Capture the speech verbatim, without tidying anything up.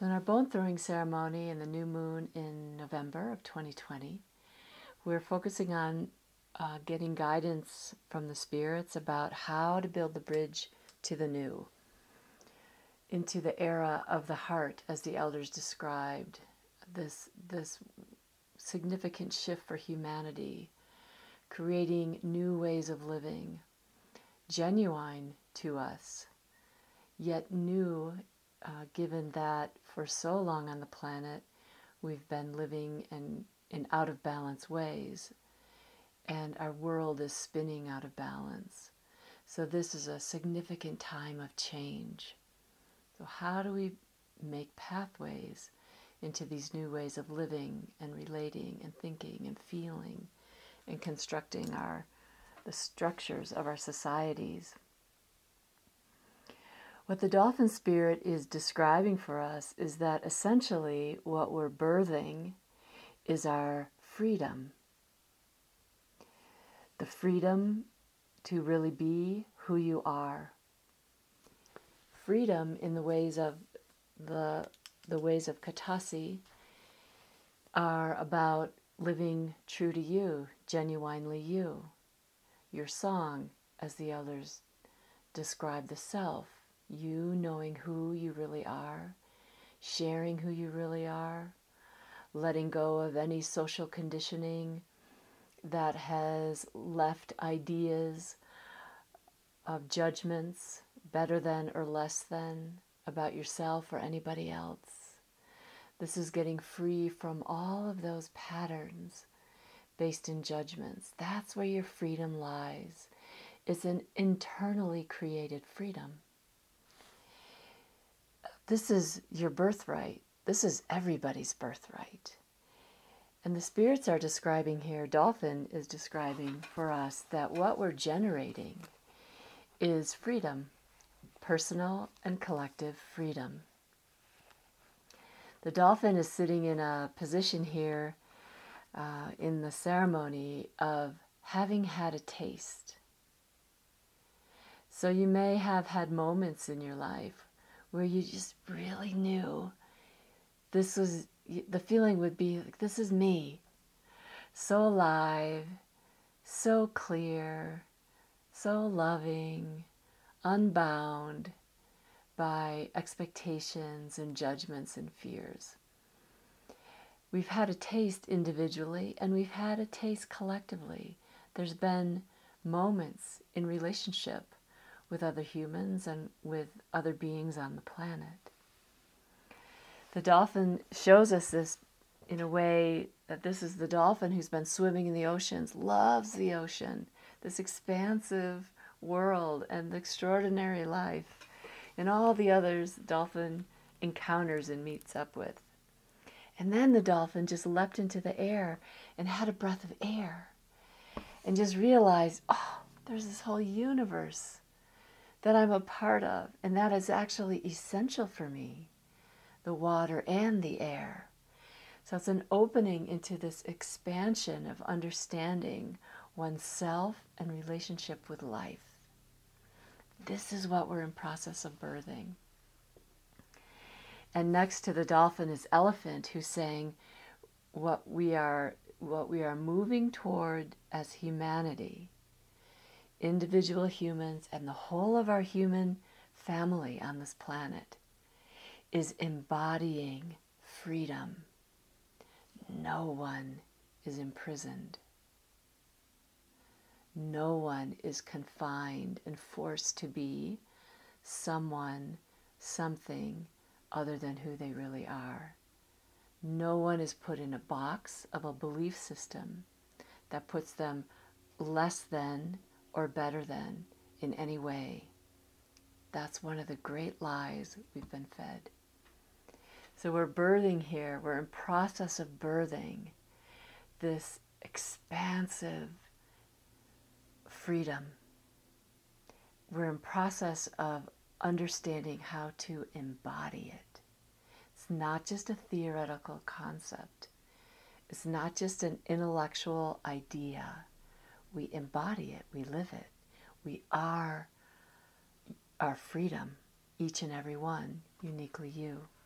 So in our bone throwing ceremony in the new moon in November of twenty twenty, we're focusing on uh, getting guidance from the spirits about how to build the bridge to the new, into the era of the heart, as the elders described, this, this significant shift for humanity, creating new ways of living, genuine to us, yet new, uh, given that for so long on the planet we've been living in, in out of balance ways, and our world is spinning out of balance. So this is a significant time of change. So how do we make pathways into these new ways of living and relating and thinking and feeling and constructing our the structures of our societies? What the dolphin spirit is describing for us is that essentially what we're birthing is our freedom. The freedom to really be who you are. Freedom in the ways of the the ways of Katasi are about living true to you, genuinely you. Your song, as the elders describe the self, you knowing who you really are, sharing who you really are, letting go of any social conditioning that has left ideas of judgments, better than or less than, about yourself or anybody else. This is getting free from all of those patterns based in judgments. That's where your freedom lies. It's an internally created freedom. This is your birthright. This is everybody's birthright. And the spirits are describing here, Dolphin is describing for us, that what we're generating is freedom, personal and collective freedom. The dolphin is sitting in a position here uh, in the ceremony of having had a taste. So you may have had moments in your life where you just really knew this was, the feeling would be like, this is me, so alive, so clear, so loving, unbound by expectations and judgments and fears. We've had a taste individually and we've had a taste collectively. There's been moments in relationship with other humans and with other beings on the planet. The dolphin shows us this in a way that this is the dolphin who's been swimming in the oceans, loves the ocean, this expansive world and extraordinary life, and all the others the dolphin encounters and meets up with. And then the dolphin just leapt into the air and had a breath of air and just realized, oh, there's this whole universe that I'm a part of, and that is actually essential for me, the water and the air. So it's an opening into this expansion of understanding oneself and relationship with life. This is what we're in process of birthing. And next to the dolphin is elephant, who's saying what we are what we are moving toward as humanity, individual humans and the whole of our human family on this planet, is embodying freedom. No one is imprisoned. No one is confined and forced to be someone, something other than who they really are. No one is put in a box of a belief system that puts them less than or better than in any way. That's one of the great lies we've been fed. So we're birthing here, we're in process of birthing this expansive freedom. We're in process of understanding how to embody it. It's not just a theoretical concept. It's not just an intellectual idea. We embody it, we live it. We are our freedom, each and every one, uniquely you.